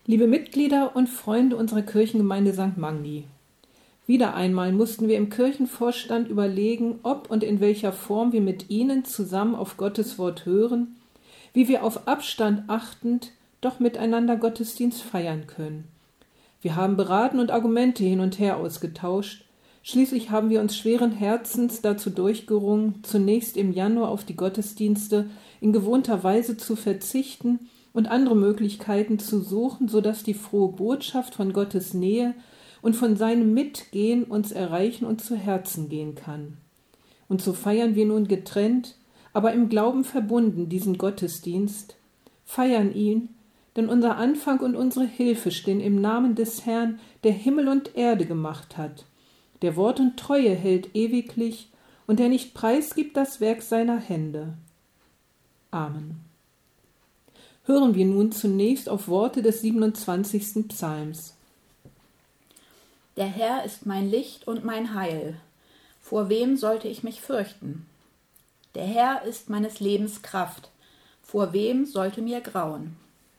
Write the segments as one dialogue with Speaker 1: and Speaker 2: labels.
Speaker 1: Liebe Mitglieder und Freunde unserer Kirchengemeinde St. Magni, wieder einmal mussten wir im Kirchenvorstand überlegen, ob und in welcher Form wir mit Ihnen zusammen auf Gottes Wort hören, wie wir auf Abstand achtend doch miteinander Gottesdienst feiern können. Wir haben beraten und Argumente hin und her ausgetauscht. Schließlich haben wir uns schweren Herzens dazu durchgerungen, zunächst im Januar auf die Gottesdienste in gewohnter Weise zu verzichten und andere Möglichkeiten zu suchen, sodass die frohe Botschaft von Gottes Nähe und von seinem Mitgehen uns erreichen und zu Herzen gehen kann. Und so feiern wir nun getrennt, aber im Glauben verbunden diesen Gottesdienst, feiern ihn, denn unser Anfang und unsere Hilfe stehen im Namen des Herrn, der Himmel und Erde gemacht hat, der Wort und Treue hält ewiglich und der nicht preisgibt das Werk seiner Hände. Amen. Hören wir nun zunächst auf Worte des 27. Psalms.
Speaker 2: Der Herr ist mein Licht und mein Heil. Vor wem sollte ich mich fürchten? Der Herr ist meines Lebens Kraft. Vor wem sollte mir grauen?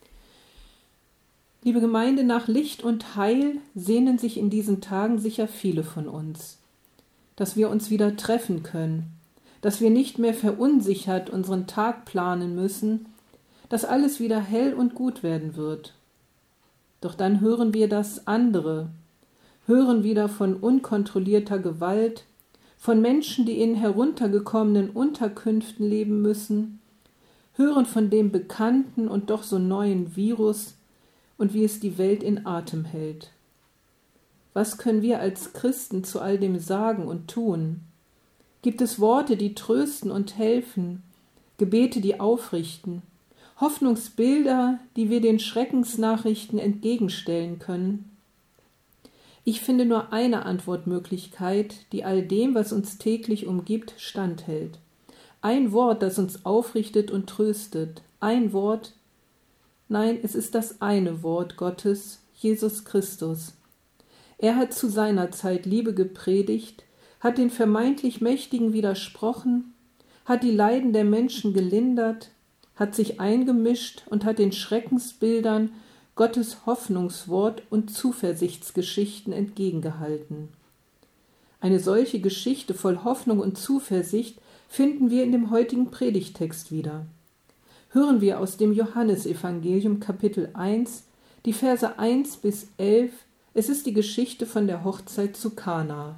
Speaker 1: Liebe Gemeinde, nach Licht und Heil sehnen sich in diesen Tagen sicher viele von uns. Dass wir uns wieder treffen können, dass wir nicht mehr verunsichert unseren Tag planen müssen, dass alles wieder hell und gut werden wird. Doch dann hören wir das andere, hören wieder von unkontrollierter Gewalt, von Menschen, die in heruntergekommenen Unterkünften leben müssen, hören von dem bekannten und doch so neuen Virus und wie es die Welt in Atem hält. Was können wir als Christen zu all dem sagen und tun? Gibt es Worte, die trösten und helfen, Gebete, die aufrichten, Hoffnungsbilder, die wir den Schreckensnachrichten entgegenstellen können? Ich finde nur eine Antwortmöglichkeit, die all dem, was uns täglich umgibt, standhält. Ein Wort, das uns aufrichtet und tröstet. Ein Wort, nein, es ist das eine Wort Gottes, Jesus Christus. Er hat zu seiner Zeit Liebe gepredigt, hat den vermeintlich Mächtigen widersprochen, hat die Leiden der Menschen gelindert, hat sich eingemischt und hat den Schreckensbildern Gottes Hoffnungswort und Zuversichtsgeschichten entgegengehalten. Eine solche Geschichte voll Hoffnung und Zuversicht finden wir in dem heutigen Predigttext wieder. Hören wir aus dem Johannesevangelium Kapitel 1, die Verse 1 bis 11. Es ist die Geschichte von der Hochzeit zu Kana.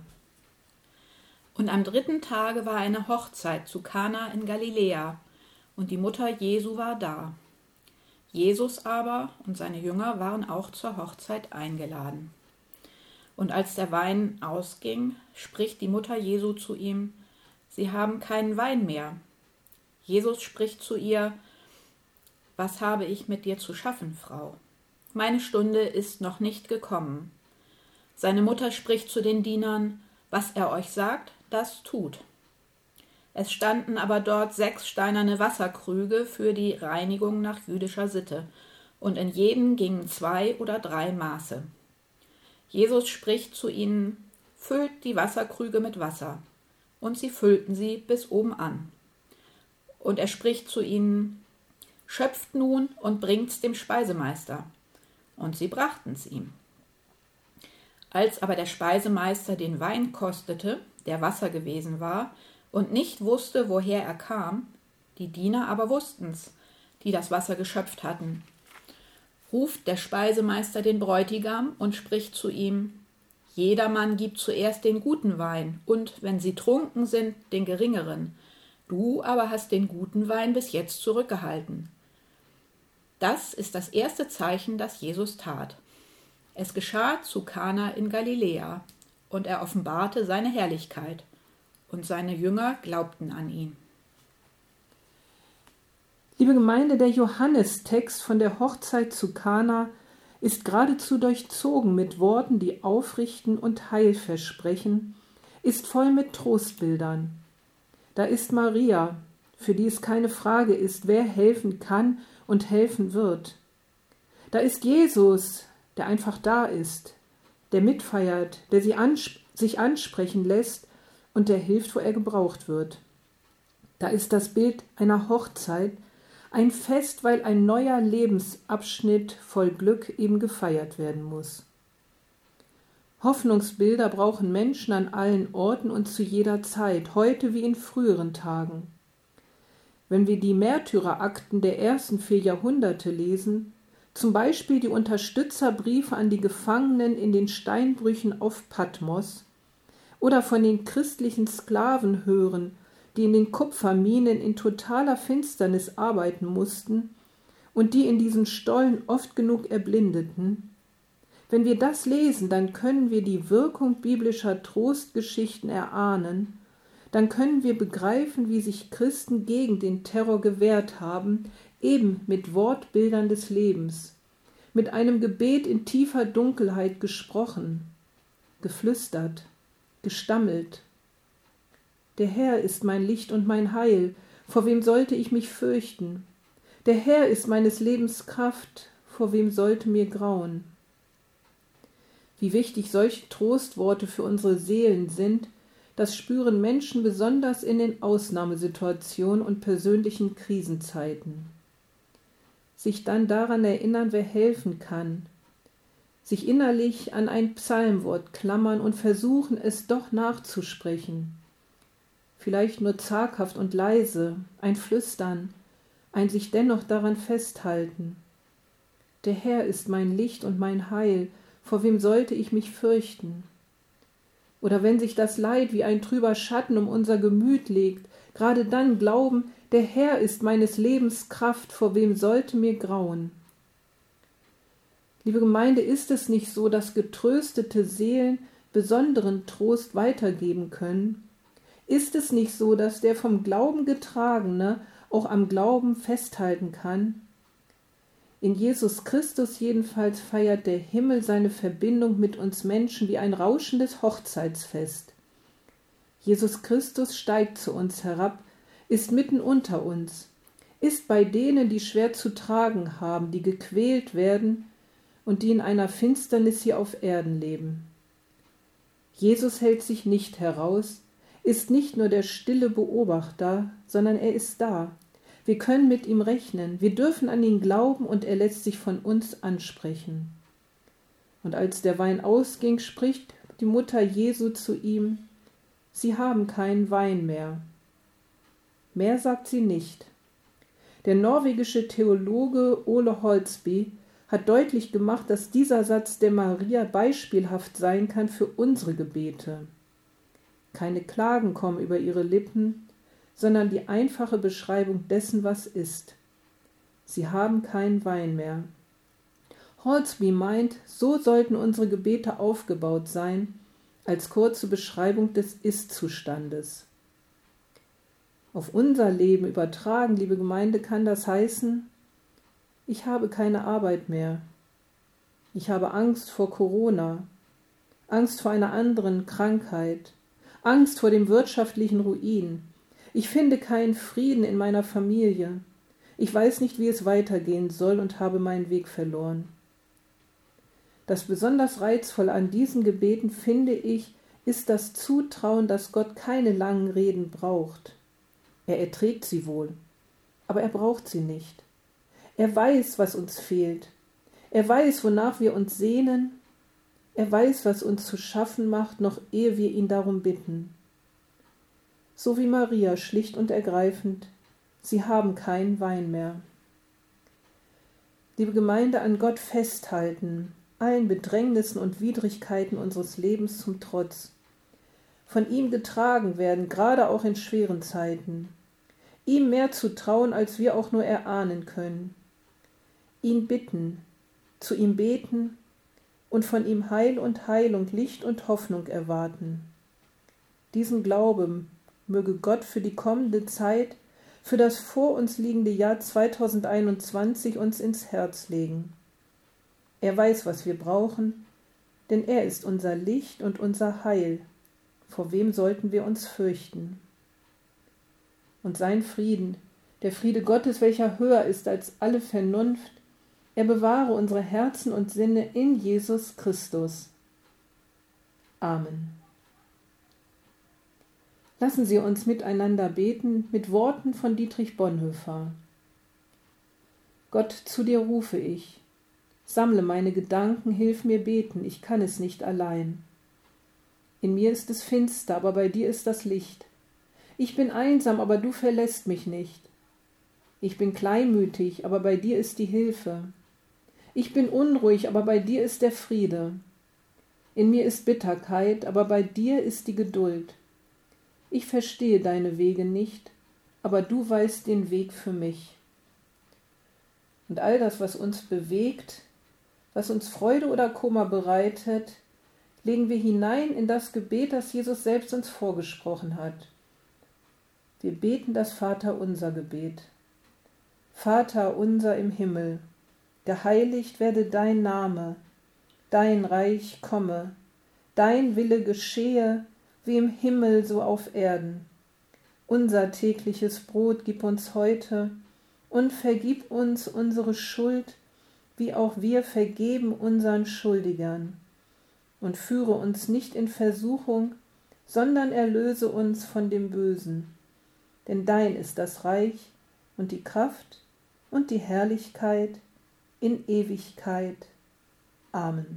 Speaker 2: Und am 3. Tage war eine Hochzeit zu Kana in Galiläa, und die Mutter Jesu war da. Jesus aber und seine Jünger waren auch zur Hochzeit eingeladen. Und als der Wein ausging, spricht die Mutter Jesu zu ihm: Sie haben keinen Wein mehr. Jesus spricht zu ihr: Was habe ich mit dir zu schaffen, Frau? Meine Stunde ist noch nicht gekommen. Seine Mutter spricht zu den Dienern: Was er euch sagt, das tut. Es standen aber dort 6 steinerne Wasserkrüge für die Reinigung nach jüdischer Sitte, und in jeden gingen 2 oder 3 Maße. Jesus spricht zu ihnen: Füllt die Wasserkrüge mit Wasser. Und sie füllten sie bis oben an. Und er spricht zu ihnen: Schöpft nun und bringt's dem Speisemeister. Und sie brachten's ihm. Als aber der Speisemeister den Wein kostete, der Wasser gewesen war, und nicht wusste, woher er kam, die Diener aber wussten's, die das Wasser geschöpft hatten, ruft der Speisemeister den Bräutigam und spricht zu ihm: Jedermann gibt zuerst den guten Wein, und, wenn sie trunken sind, den geringeren. Du aber hast den guten Wein bis jetzt zurückgehalten. Das ist das erste Zeichen, das Jesus tat. Es geschah zu Kana in Galiläa, und er offenbarte seine Herrlichkeit, und seine Jünger glaubten an ihn.
Speaker 1: Liebe Gemeinde, der Johannestext von der Hochzeit zu Kana ist geradezu durchzogen mit Worten, die aufrichten und Heil versprechen, ist voll mit Trostbildern. Da ist Maria, für die es keine Frage ist, wer helfen kann und helfen wird. Da ist Jesus, der einfach da ist, der mitfeiert, der sich ansprechen lässt und der hilft, wo er gebraucht wird. Da ist das Bild einer Hochzeit, Ein Fest, weil ein neuer Lebensabschnitt voll Glück eben gefeiert werden muss. Hoffnungsbilder brauchen Menschen an allen Orten und zu jeder Zeit, heute wie in früheren Tagen. Wenn wir die Märtyrerakten der ersten 4 Jahrhunderte lesen, zum Beispiel die Unterstützerbriefe an die Gefangenen in den Steinbrüchen auf Patmos oder von den christlichen Sklaven hören, die in den Kupferminen in totaler Finsternis arbeiten mussten und die in diesen Stollen oft genug erblindeten, wenn wir das lesen, dann können wir die Wirkung biblischer Trostgeschichten erahnen, dann können wir begreifen, wie sich Christen gegen den Terror gewehrt haben, eben mit Wortbildern des Lebens, mit einem Gebet in tiefer Dunkelheit gesprochen, geflüstert, gestammelt. Der Herr ist mein Licht und mein Heil, vor wem sollte ich mich fürchten? Der Herr ist meines Lebens Kraft, vor wem sollte mir grauen? Wie wichtig solche Trostworte für unsere Seelen sind, das spüren Menschen besonders in den Ausnahmesituationen und persönlichen Krisenzeiten. Sich dann daran erinnern, wer helfen kann, sich innerlich an ein Psalmwort klammern und versuchen, es doch nachzusprechen. Vielleicht nur zaghaft und leise, ein Flüstern, ein sich dennoch daran festhalten. Der Herr ist mein Licht und mein Heil, vor wem sollte ich mich fürchten? Oder wenn sich das Leid wie ein trüber Schatten um unser Gemüt legt, gerade dann glauben, der Herr ist meines Lebens Kraft, vor wem sollte mir grauen? Liebe Gemeinde, ist es nicht so, dass getröstete Seelen besonderen Trost weitergeben können? Ist es nicht so, dass der vom Glauben Getragene auch am Glauben festhalten kann? In Jesus Christus jedenfalls feiert der Himmel seine Verbindung mit uns Menschen wie ein rauschendes Hochzeitsfest. Jesus Christus steigt zu uns herab, ist mitten unter uns, ist bei denen, die schwer zu tragen haben, die gequält werden und die in einer Finsternis hier auf Erden leben. Jesus hält sich nicht heraus, ist nicht nur der stille Beobachter, sondern er ist da. Wir können mit ihm rechnen, wir dürfen an ihn glauben und er lässt sich von uns ansprechen. Und als der Wein ausging, spricht die Mutter Jesu zu ihm, Sie haben keinen Wein mehr. Mehr sagt sie nicht. Der norwegische Theologe Ole Holsby hat deutlich gemacht, dass dieser Satz der Maria beispielhaft sein kann für unsere Gebete. Keine Klagen kommen über ihre Lippen, sondern die einfache Beschreibung dessen, was ist. Sie haben keinen Wein mehr. Holsby meint, so sollten unsere Gebete aufgebaut sein, als kurze Beschreibung des Ist-Zustandes. Auf unser Leben übertragen, liebe Gemeinde, kann das heißen, ich habe keine Arbeit mehr. Ich habe Angst vor Corona, Angst vor einer anderen Krankheit, Angst vor dem wirtschaftlichen Ruin. Ich finde keinen Frieden in meiner Familie. Ich weiß nicht, wie es weitergehen soll und habe meinen Weg verloren. Das besonders Reizvolle an diesen Gebeten, finde ich, ist das Zutrauen, dass Gott keine langen Reden braucht. Er erträgt sie wohl, aber er braucht sie nicht. Er weiß, was uns fehlt. Er weiß, wonach wir uns sehnen. Er weiß, was uns zu schaffen macht, noch ehe wir ihn darum bitten. So wie Maria, schlicht und ergreifend, sie haben keinen Wein mehr. Liebe Gemeinde, an Gott festhalten, allen Bedrängnissen und Widrigkeiten unseres Lebens zum Trotz. Von ihm getragen werden, gerade auch in schweren Zeiten. Ihm mehr zu trauen, als wir auch nur erahnen können. Ihn bitten, zu ihm beten und von ihm Heil und Heilung, Licht und Hoffnung erwarten. Diesen Glauben möge Gott für die kommende Zeit, für das vor uns liegende Jahr 2021 uns ins Herz legen. Er weiß, was wir brauchen, denn er ist unser Licht und unser Heil. Vor wem sollten wir uns fürchten? Und sein Frieden, der Friede Gottes, welcher höher ist als alle Vernunft, er bewahre unsere Herzen und Sinne in Jesus Christus. Amen. Lassen Sie uns miteinander beten mit Worten von Dietrich Bonhoeffer. Gott, zu dir rufe ich. Sammle meine Gedanken, hilf mir beten, ich kann es nicht allein. In mir ist es finster, aber bei dir ist das Licht. Ich bin einsam, aber du verlässt mich nicht. Ich bin kleinmütig, aber bei dir ist die Hilfe. Ich bin unruhig, aber bei dir ist der Friede. In mir ist Bitterkeit, aber bei dir ist die Geduld. Ich verstehe deine Wege nicht, aber du weißt den Weg für mich. Und all das, was uns bewegt, was uns Freude oder Kummer bereitet, legen wir hinein in das Gebet, das Jesus selbst uns vorgesprochen hat. Wir beten das Vaterunser-Gebet. Vater unser im Himmel, geheiligt werde dein Name, dein Reich komme, dein Wille geschehe, wie im Himmel so auf Erden. Unser tägliches Brot gib uns heute und vergib uns unsere Schuld, wie auch wir vergeben unseren Schuldigern. Und führe uns nicht in Versuchung, sondern erlöse uns von dem Bösen. Denn dein ist das Reich und die Kraft und die Herrlichkeit in Ewigkeit. Amen.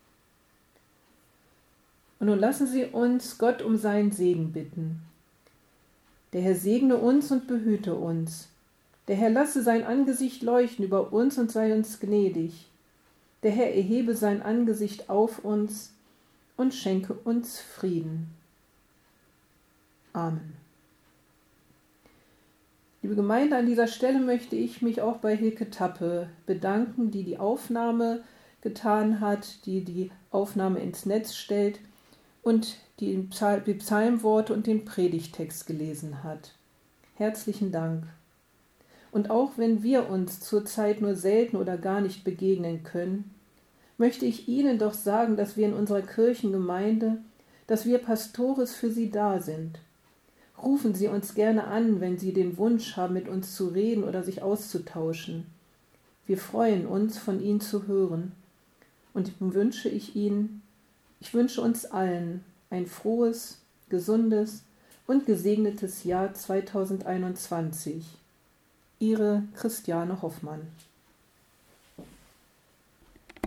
Speaker 1: Und nun lassen Sie uns Gott um seinen Segen bitten. Der Herr segne uns und behüte uns. Der Herr lasse sein Angesicht leuchten über uns und sei uns gnädig. Der Herr erhebe sein Angesicht auf uns und schenke uns Frieden. Amen. Liebe Gemeinde, an dieser Stelle möchte ich mich auch bei Hilke Tappe bedanken, die die Aufnahme getan hat, die die Aufnahme ins Netz stellt und die Psalmworte und den Predigtext gelesen hat. Herzlichen Dank. Und auch wenn wir uns zurzeit nur selten oder gar nicht begegnen können, möchte ich Ihnen doch sagen, dass wir in unserer Kirchengemeinde, dass wir Pastores für Sie da sind. Rufen Sie uns gerne an, wenn Sie den Wunsch haben, mit uns zu reden oder sich auszutauschen. Wir freuen uns, von Ihnen zu hören. Und ich wünsche uns allen ein frohes, gesundes und gesegnetes Jahr 2021. Ihre Christiane Hoffmann.